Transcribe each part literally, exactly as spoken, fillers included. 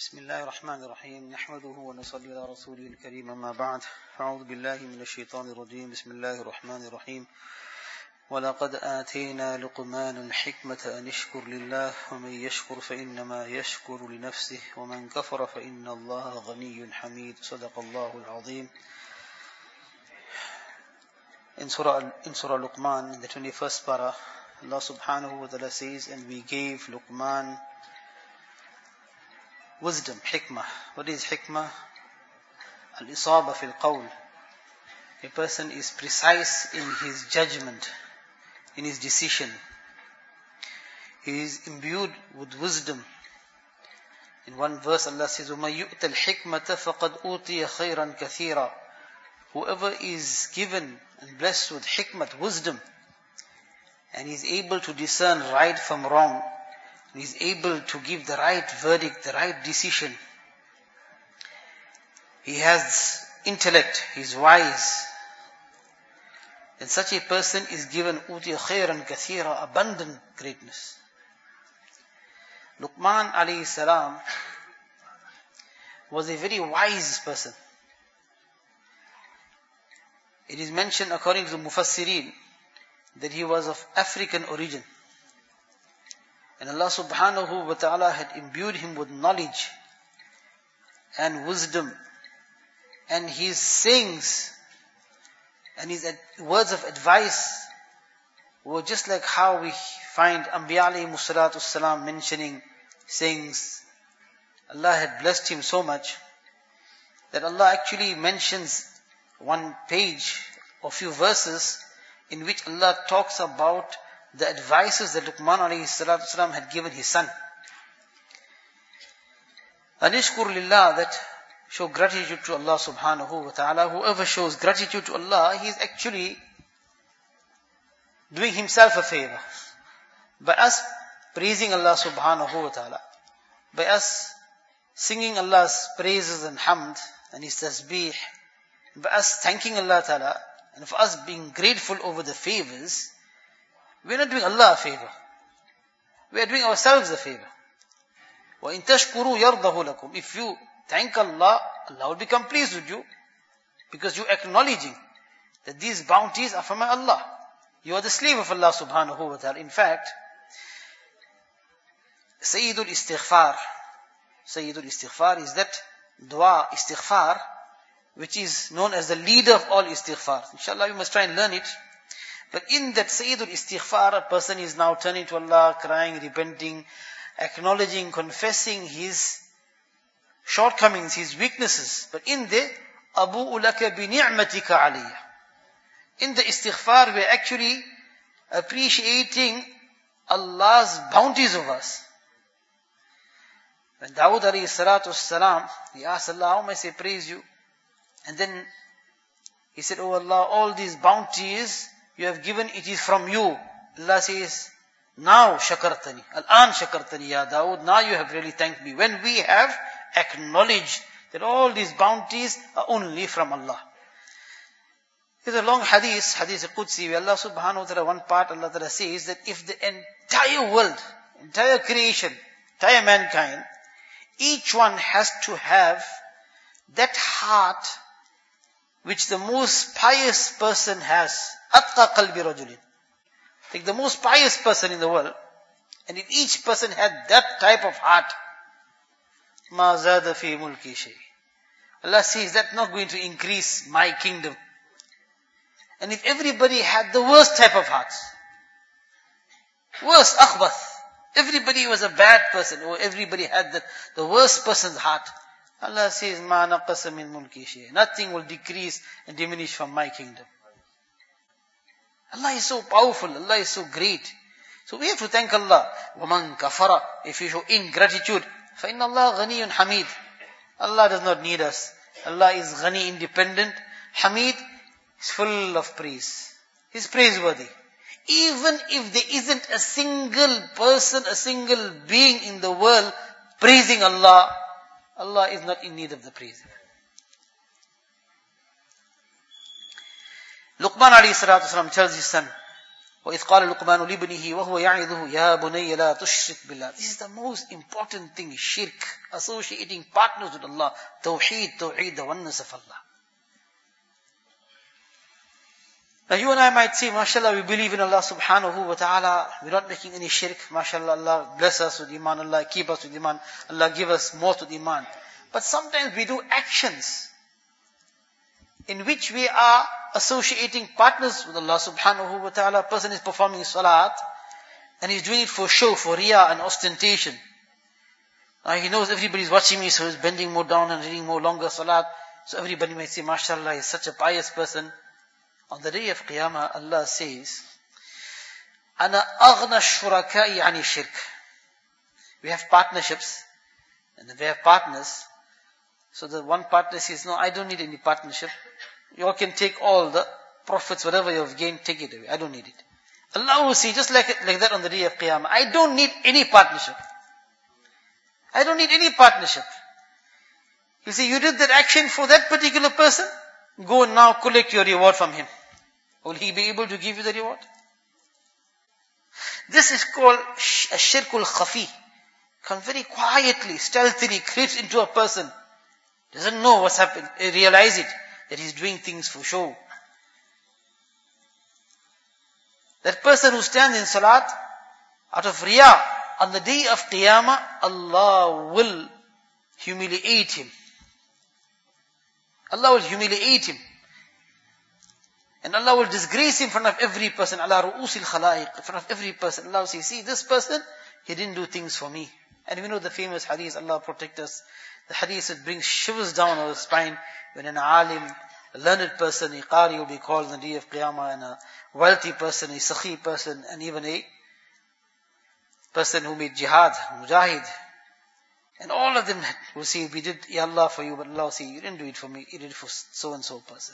بسم الله الرحمن الرحيم نحمده ونصلي على رسوله الكريم أما بعد فأعوذ بالله من الشيطان الرجيم بسم الله الرحمن الرحيم ولقد آتينا لقمان الحكمة أن اشكر لله ومن يشكر فإنما يشكر لنفسه ومن كفر فإن الله غني حميد صدق الله العظيم. In Surah, in Surah Luqman, in the twenty-first parah, Allah subhanahu wa ta'ala says, and we gave Luqman wisdom, hikmah. What is hikmah? Al-isaba fil qawl. A person is precise in his judgment, in his decision. He is imbued with wisdom. In one verse Allah says, وَمَن يُؤْتَ الْحِكْمَةَ فَقَدْ أُوتِيَ خَيْرًا كَثِيرًا. Whoever is given and blessed with hikmat, wisdom, and is able to discern right from wrong, and is able to give the right verdict, the right decision. He has intellect, he is wise. And such a person is given utiya khairan kathira, abundant greatness. Luqman alayhi salam was a very wise person. It is mentioned according to the Mufassirin that he was of African origin. And Allah subhanahu wa ta'ala had imbued him with knowledge and wisdom. And his sayings and his words of advice were just like how we find Anbiya alayhi salatu salam mentioning sayings. Allah had blessed him so much that Allah actually mentions one page or few verses in which Allah talks about the advices that Luqman alayhi salatu salam had given his son. Anishkur lillah, that show gratitude to Allah subhanahu wa ta'ala. Whoever shows gratitude to Allah, he is actually doing himself a favor. By us praising Allah subhanahu wa ta'ala, by us singing Allah's praises and hamd and His tasbih, by us thanking Allah ta'ala, and for us being grateful over the favors, we are not doing Allah a favor. We are doing ourselves a favor. وَإِن تَشْكُرُوا يَرْضَهُ لَكُمْ. If you thank Allah, Allah will become pleased with you, because you are acknowledging that these bounties are from Allah. You are the slave of Allah subhanahu wa ta'ala. In fact, Sayyidul Istighfar, Sayyidul Istighfar is that dua istighfar, which is known as the leader of all istighfar. Inshallah, we must try and learn it. But in that Sayyidul Istighfar, a person is now turning to Allah, crying, repenting, acknowledging, confessing his shortcomings, his weaknesses. But in the Abu'u laka bi ni'matika alayya, in the istighfar, we are actually appreciating Allah's bounties of us. When Dawud alayhi salatu salam, he asked Allah, how may I say praise you? And then he said, oh Allah, all these bounties you have given, it is from you. Allah says, now shakartani, al-an shakartani ya Dawud, now you have really thanked me. When we have acknowledged that all these bounties are only from Allah. There's a long hadith, hadith Qudsi, where Allah subhanahu wa ta'ala, one part Allah ta'ala says that if the entire world, entire creation, entire mankind, each one has to have that heart which the most pious person has, atqa qalbi rajulin. Like the most pious person in the world, and if each person had that type of heart, ma zada fi mulki shay. Allah says that's not going to increase my kingdom. And if everybody had the worst type of hearts, worst, akhbath, everybody was a bad person, or everybody had the, the worst person's heart, Allah says, ma naqasa min mulki shay. Nothing will decrease and diminish from my kingdom. Allah is so powerful, Allah is so great. So we have to thank Allah. وَمَنْ كَفَرَ. If you show ingratitude, فَإِنَّ اللَّهَ غَنِيٌّ حَمِيدٌ. Allah does not need us. Allah is ghani, independent. Hamid is full of praise. He's praiseworthy. Even if there isn't a single person, a single being in the world praising Allah, Allah is not in need of the praise. Luqman alayhi salatu wasalam tells his son, وَإِذْ قَالَ لُقْمَانُ لِابْنِهِ وَهُوَ يَعِظُهُ يَا بُنَيَّ لَا تُشْرِكْ بِاللَّهِ. This is the most important thing, shirk, associating partners with Allah. Tawheed, Tawheed, the oneness of Allah. Now you and I might say, mashallah, we believe in Allah subhanahu wa ta'ala, we're not making any shirk, mashallah, Allah bless us with iman, Allah keep us with iman, Allah give us more with iman. But sometimes we do actions in which we are associating partners with Allah subhanahu wa ta'ala. A person is performing salat and he's doing it for show, for riyah and ostentation. Now he knows everybody's watching me, so he's bending more down and reading more longer salat. So everybody might say, mashallah, he's such a pious person. On the day of Qiyamah, Allah says, Ana aghna shuraka'i ani shirk. We have partnerships, and then we have partners. So the one partner says, no, I don't need any partnership. You all can take all the profits, whatever you have gained, take it away. I don't need it. Allah will say, just like, like that on the day of Qiyamah, I don't need any partnership. I don't need any partnership. You see, you did that action for that particular person, go and now collect your reward from him. Will he be able to give you the reward? This is called a shirkul khafi. Comes very quietly, stealthily, creeps into a person. Doesn't know what's happened, realize it, that he's doing things for show. That person who stands in salat, out of riyah, on the day of Qiyamah, Allah will humiliate him. Allah will humiliate him. And Allah will disgrace him in front of every person. Allah ru'usil khalaiq, in front of every person. Allah will say, see, this person, he didn't do things for me. And we know the famous hadith, Allah protect us. The hadith that brings shivers down our spine when an alim, a learned person, a qari will be called on the day of Qiyamah, and a wealthy person, a sakhi person, and even a person who made jihad, mujahid. And all of them will say, we did Ya Allah for you, but Allah will say, you didn't do it for me, you did it for so and so person.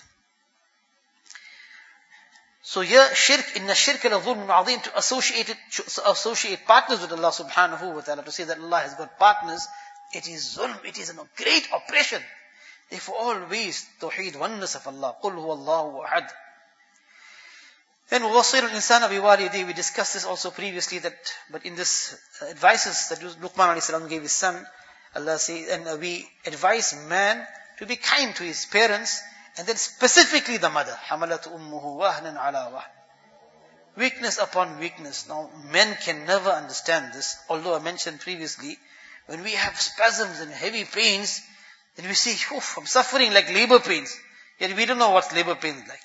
So here, shirk, inna shirka la dhulmun azim, to associate it, to associate partners with Allah subhanahu wa ta'ala, to say that Allah has got partners, it is zulm, it is a great oppression. Therefore always, tawheed, oneness of Allah, qul huwa Allahu ahad. Then, وَوَصِّرُ الْإِنسَانَ بِوَالِدَيْهِ, we discussed this also previously, that, but in this uh, advices that Luqman alayhi salam gave his son, Allah says, and uh, we advise man to be kind to his parents, and then specifically the mother. حَمَلَتْ أُمُّهُ وَهْنًا عَلَى وَهْنٍ. Weakness upon weakness. Now, men can never understand this. Although I mentioned previously, when we have spasms and heavy pains, then we say, oof, I'm suffering like labor pains. Yet we don't know what labor pains like.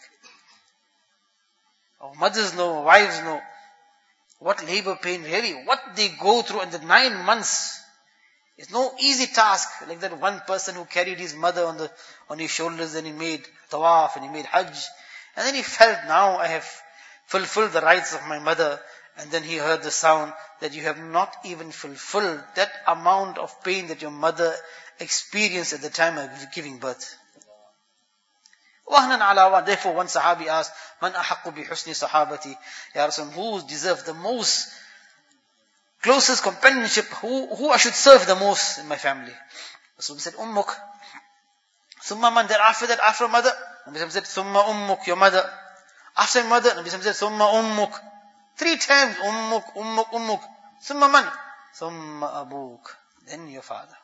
Our mothers know, our wives know what labor pain really, what they go through in the nine months. It's no easy task, like that one person who carried his mother on the on his shoulders, and he made tawaf and he made hajj, and then he felt, now I have fulfilled the rights of my mother, and then he heard the sound that you have not even fulfilled that amount of pain that your mother experienced at the time of giving birth. وَهْنًا عَلَى وَهْنٍ. Therefore one sahabi asked, مَنْ أَحَقُّ بِحُسْنِ صَحَابَتِي, Ya Rasul, who deserves the most closest companionship, who, who I should serve the most in my family? Rasul said, Ummuk. Summa man, then after that, after mother, Nabi said, Summa ummuk, your mother. After mother, Nabi said, Summa ummuk. Three times, ummuk, ummuk, ummuk. Summa man, Summa abuk. Then your father.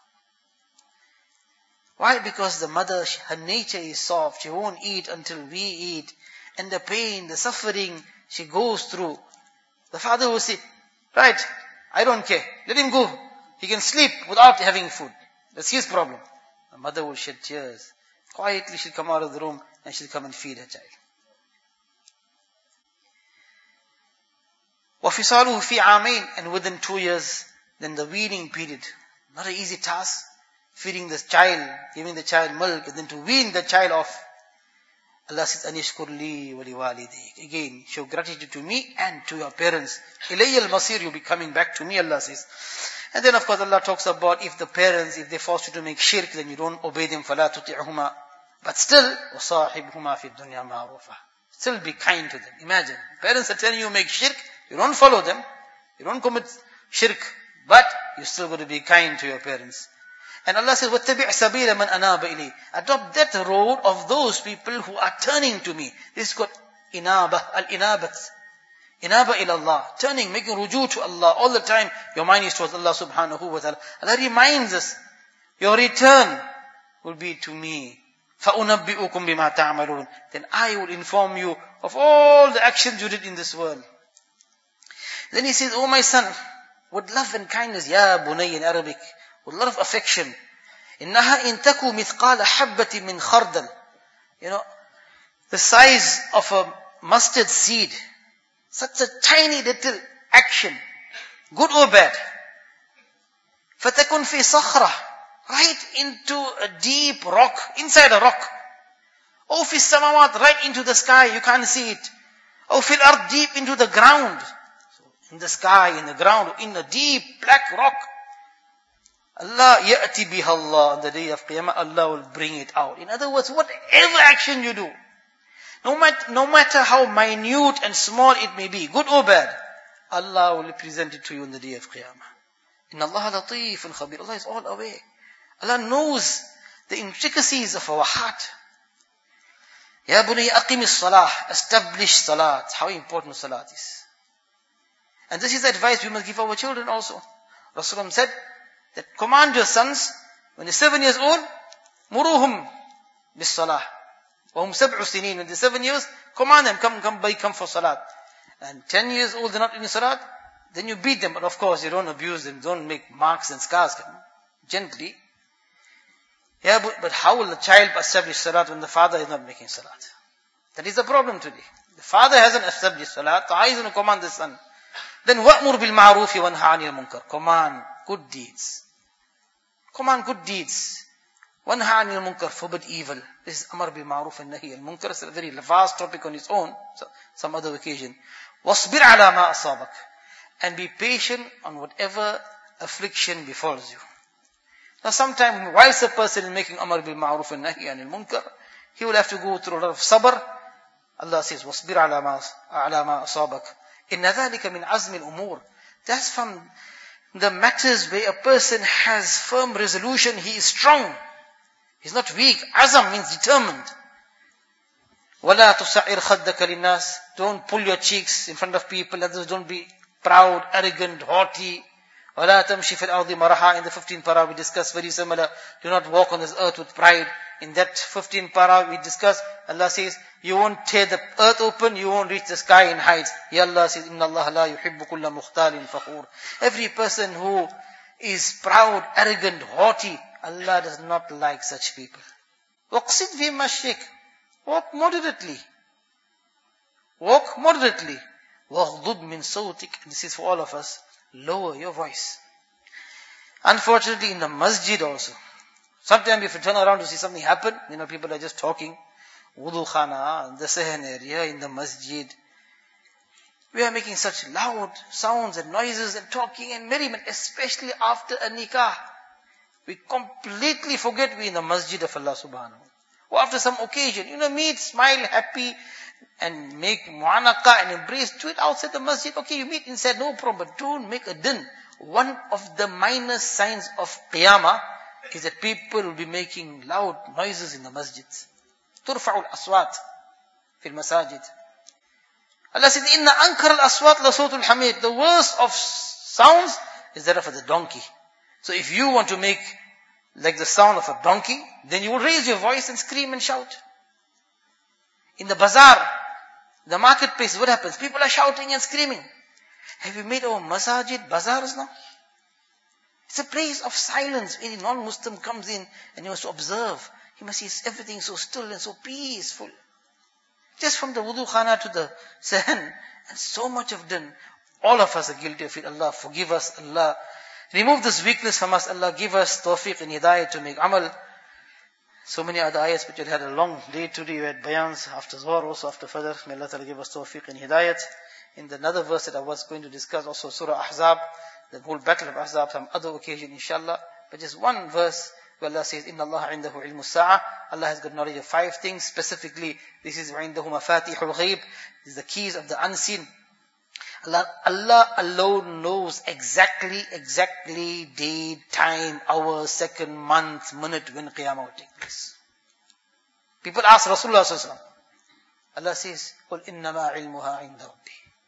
Why? Because the mother, her nature is soft. She won't eat until we eat. And the pain, the suffering she goes through. The father will say, right, I don't care. Let him go. He can sleep without having food. That's his problem. The mother will shed tears. Quietly she'll come out of the room and she'll come and feed her child. وَفِصَالُهُ فِي عَامَيْنِ, and within two years, then the weaning period. Not an easy task. Feeding this child, giving the child milk, and then to wean the child off. Allah says, Anishkur li wa liwalidayk. Again, show gratitude to me and to your parents. Ilayya al-masir, you'll be coming back to me, Allah says. And then of course Allah talks about if the parents, if they force you to make shirk, then you don't obey them, فَلَا تُطِعْهُمَا. But still, وَصَاحِبْهُمَا فِي الدُّنْيَا مَعْرُوفًا. Still be kind to them. Imagine, parents are telling you make shirk, you don't follow them, you don't commit shirk, but you still got to be kind to your parents. And Allah says, وَاتَّبِعْ سَبِيلَ مَنْ أَنَابَ إِلَيْهِ. Adopt that road of those people who are turning to me. This is called inabah, al-inabat. Inaba ila Allah, turning, making ruju to Allah. All the time, your mind is towards Allah subhanahu wa ta'ala. Allah reminds us, your return will be to me. فَأُنَبِّئُكُمْ بِمَا تَعْمَلُونَ. Then I will inform you of all the actions you did in this world. Then he says, oh my son, with love and kindness, Ya bunay in Arabic, with a lot of affection. إِنَّهَا إِن تَكُوا مِثْقَالَ حَبَّةٍ مِّنْ خَرْدَلٍ. You know, the size of a mustard seed. Such a tiny little action. Good or bad. فَتَكُنْ فِي صَخْرَةٍ. Right into a deep rock, inside a rock. Or فِي السَّمَوَاتِ, right into the sky, you can't see it. Or فِي الْأَرْضِ, deep into the ground. So in the sky, in the ground, in a deep black rock. Allah ya'ti biha Allah, on the day of Qiyamah, Allah will bring it out. In other words, whatever action you do, no matter, no matter how minute and small it may be, good or bad, Allah will present it to you on the day of Qiyamah. Inna Allah latifun khabir. Allah is all aware. Allah knows the intricacies of our heart. Ya bunayya aqim as-salah, establish salat. How important salat is. And this is the advice we must give our children also. Rasulullah said that command your sons, when they're seven years old, muruhum bis-salah. وَهُمْ سَبْعُ سِنِينَ. When they're seven years, command them, come, come, by, come for salat. And ten years old, they're not in salat, then you beat them. But of course, you don't abuse them, don't make marks and scars. Gently. Yeah, but, but how will the child establish salat when the father is not making salat? That is the problem today. The father hasn't established salat, so how is he going to command the son? Then وَأْمُرْ بِالْمَعْرُوفِ وَانْهَ عَنِ الْمُنْكَرِ. Command good deeds. Command good deeds. وَانْهَ عَنِ الْمُنْكَرِ. Forbid evil. This is Amar bil-Ma'ruf and Nahi al-Munkar. It's a very vast topic on its own, so some other occasion. وَاصْبِرْ عَلَى مَا أَصَابَكَ. And be patient on whatever affliction befalls you. Now sometimes, whilst a person is making Amar bil-Ma'ruf and Nahi al-Munkar, he will have to go through a lot of sabr. Allah says, وَاصْبِرْ عَلَى مَا, عَلَى مَا أَصَابَكَ. إِنَّ ذَلِكَ مِنْ عَزْمِ الْأُمُورِ. That's from the matters where a person has firm resolution, he is strong. He's not weak. Azam means determined. وَلَا تُسَعِّرْ خَدَّكَ لِلنَّاسِ. Don't pull your cheeks in front of people. Others, don't be proud, arrogant, haughty. وَلَا تَمْشِ فِي الْأَرْضِ مَرَحًا. In the fifteenth para we discussed very similar. Do not walk on this earth with pride. In that fifteenth para we discussed, Allah says, you won't tear the earth open, you won't reach the sky in heights. Ya Allah says, إِنَّ اللَّهَ لَا يُحِبُّ كُلَّ مُخْتَالٍ فَخُورٍ. Every person who is proud, arrogant, haughty, Allah does not like such people. وَقْصِدْ فِي مَشْيِكَ. Walk moderately. Walk moderately. وَغْضُبْ مِنْ صَوْتِكَ. This is for all of us. Lower your voice. Unfortunately, in the masjid also. Sometimes if you turn around to see something happen, you know, people are just talking. Wudu khana, the Sehen area, in the masjid. We are making such loud sounds and noises and talking and merriment, especially after a nikah. We completely forget we in the masjid of Allah subhanahu. Or after some occasion, you know, meet, smile, happy, and make mu'anaka and embrace, do it outside the masjid. Okay, you meet inside, no problem, but don't make a din. One of the minor signs of qiyamah is that people will be making loud noises in the masjids. ترفع الأصوات في المساجد. Allah said, إِنَّ أَنْكَرَ الْأَصْوَاتِ لَصَوْتُ الْحَمِيرِ. The worst of sounds is that of the donkey. So if you want to make like the sound of a donkey, then you will raise your voice and scream and shout. In the bazaar, the marketplace, what happens? People are shouting and screaming. Have you made our masajid bazaars now? It's a place of silence. Any non-Muslim comes in and he wants to observe. He must see everything so still and so peaceful. Just from the wudu khana to the sehen, and so much of done. All of us are guilty of it. Allah forgive us. Allah remove this weakness from us. Allah give us tawfiq and hidayah to make amal. So many other ayahs, but we had a long day today. We had bayans after Zohar, also after Fajr. May Allah give us tawfiq and hidayah. In the another verse that I was going to discuss, also Surah Ahzab, the whole battle of Ahzab, some other occasion, inshallah. But just one verse where Allah says, Inna Allah indahu ilmu sa'a. Allah has got knowledge of five things. Specifically, this is indahu mafatihul ghaib. These are the keys of the unseen. Allah, Allah alone knows exactly, exactly day, time, hour, second, month, minute when Qiyamah will take place. People ask Rasulullah sallallahu alaihi wasallam. Allah says, قُلْ إِنَّمَا عِلْمُهَا عِنْدَ رَبِّي.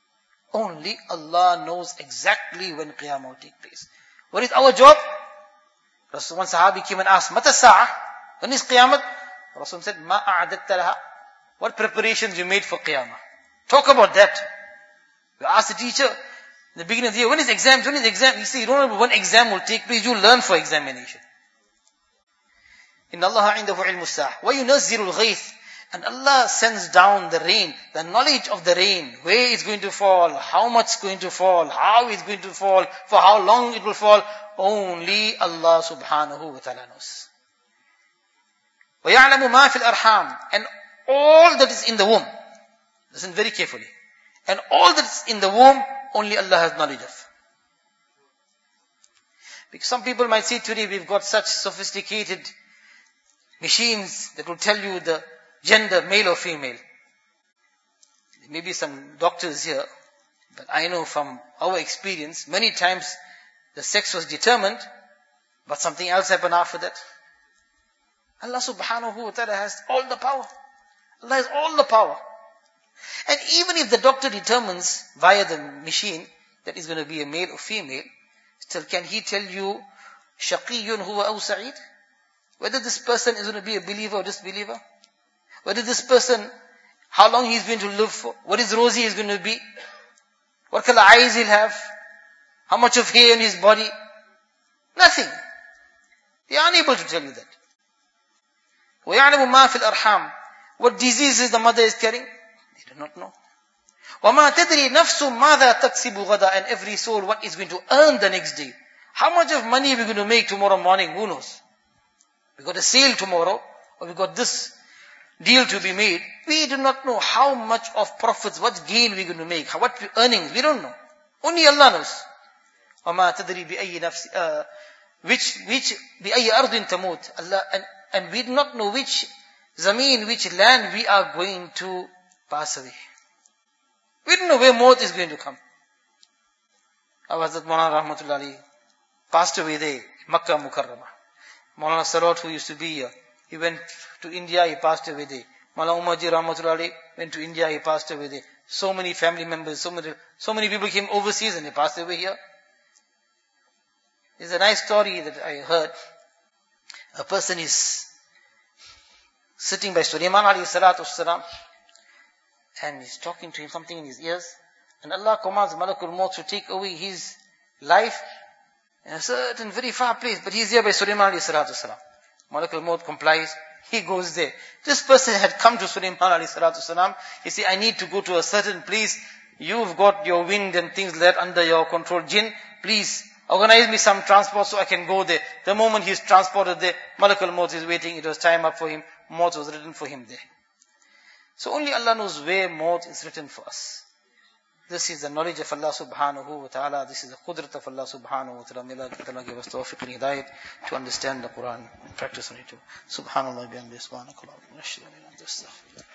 Only Allah knows exactly when Qiyamah will take place. What is our job? Rasul, one Sahabi came and asked, Mata Sa'ah? When is Qiyamah? Rasul said, Ma a'adatta laha? What preparations you made for Qiyamah? Talk about that. You ask the teacher in the beginning of the year, when is exams? When is exam? You see, you don't know when exam will take place. You learn for examination. Inna Allah indahu ilmu sa'ah. Wa yunazzilu al-ghayth. And Allah sends down the rain, the knowledge of the rain, where it's going to fall, how much it's going to fall, how it's going to fall, for how long it will fall. Only Allah subhanahu wa ta'ala knows. وَيَعْلَمُ مَا فِي الْأَرْحَامِ. And all that is in the womb, listen very carefully, and all that is in the womb, only Allah has knowledge of. Because some people might say today we've got such sophisticated machines that will tell you the gender, male or female. There may be some doctors here, but I know from our experience, many times the sex was determined, but something else happened after that. Allah subhanahu wa ta'ala has all the power. Allah has all the power. And even if the doctor determines via the machine that is going to be a male or female, still can he tell you, shaqiyun huwa aw sa'id? Whether this person is going to be a believer or disbeliever? Whether this person, how long he is going to live for? What his rosy is going to be? What color eyes he'll have? How much of hair in his body? Nothing. They are unable to tell you that. وَيَعْلَمُ مَا فِي الْأَرْحَامِ. What diseases the mother is carrying? They do not know. وَمَا تَدْرِي نَفْسٌ مَاذَا تَكْسِبُ غَدًا. And every soul, what is going to earn the next day? How much of money are we going to make tomorrow morning? Who knows? We got a sale tomorrow, or we got this deal to be made. We do not know how much of profits, what gain we're going to make, what earnings, we don't know. Only Allah knows. وَمَا تَدْرِي بِأَيِّ نَفْسِ uh, Which, which, بِأَيِّ أَرْضٍ تَمُوتِ. Allah, and, and we do not know which zameen, which land we are going to pass away. We don't know where maut is going to come. Our Hazrat Maulana Rahmatullah Ali passed away there, Makkah Mukarramah. Maulana Sarat, who used to be here, he went to India, he passed away there. Maulana Umarji Rahmatullah Ali went to India, he passed away there. So many family members, so many, so many people came overseas and they passed away here. There's a nice story that I heard. A person is sitting by Sulaiman alayhi salatu wasalam, and he's talking to him something in his ears, and Allah commands Malakul Maut to take away his life in a certain very far place, but he's here by Sulaiman alayhi salatu wasalam. Malakul Maut complies, he goes there. This person had come to Sulaiman alayhi salatu wasalam. He said, I need to go to a certain place. You've got your wind and things like that under your control. Jinn, please organize me some transport so I can go there. The moment he's transported there, Malakul Maut is waiting. It was time up for him. Maut was written for him there. So only Allah knows where maut is written for us. This is the knowledge of Allah subhanahu wa ta'ala. This is the qudrat of Allah subhanahu wa ta'ala. May Allah give us tawfiq and hidayat to understand the Quran and practice on it too. Subhanallah bihamdihi subhanakallah wa bihamdihi.